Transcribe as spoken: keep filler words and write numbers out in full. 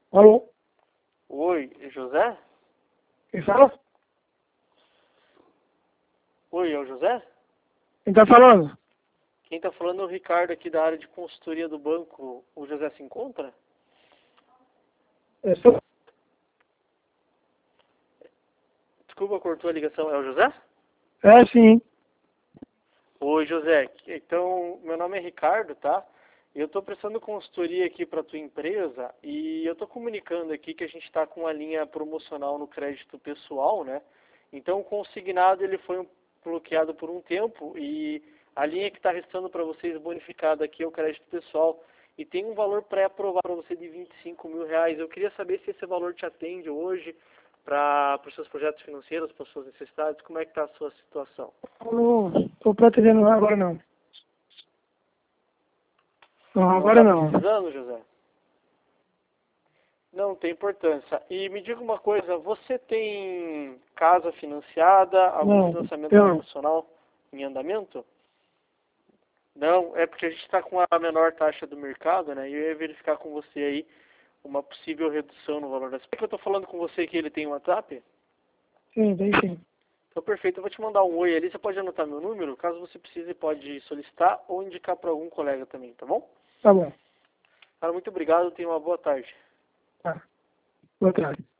Alô? Oi, é José? Quem fala? Oi, é o José? Quem tá falando? Quem tá falando é o Ricardo aqui da área de consultoria do banco. O José se encontra? É, sou... Desculpa, cortou a ligação. É o José? é sim. Oi, José. Então, meu nome é Ricardo, tá? Eu estou prestando consultoria aqui para tua empresa e eu estou comunicando aqui que a gente está com uma linha promocional no crédito pessoal, né? Então, o consignado ele foi bloqueado por um tempo e a linha que está restando para vocês bonificada aqui é o crédito pessoal e tem um valor pré-aprovado para você de vinte e cinco mil reais. Eu queria saber se esse valor te atende hoje para os seus projetos financeiros, para as suas necessidades. Como é que está a sua situação? Eu não estou pretendendo agora não. Não, Não agora está não. precisando, José? Não tem importância. E me diga uma coisa, você tem casa financiada, algum Não, financiamento eu não. promocional em andamento? Não, é porque a gente está com a menor taxa do mercado, né? E eu ia verificar com você aí uma possível redução no valor das... Por que eu estou falando com você que ele tem um WhatsApp? Sim, tem sim. Então, perfeito. Eu vou te mandar um oi ali. Você pode anotar meu número. Caso você precise, pode solicitar ou indicar para algum colega também, tá bom? Tá bom. Cara, muito obrigado. Tenha uma boa tarde. Tá. Boa tarde.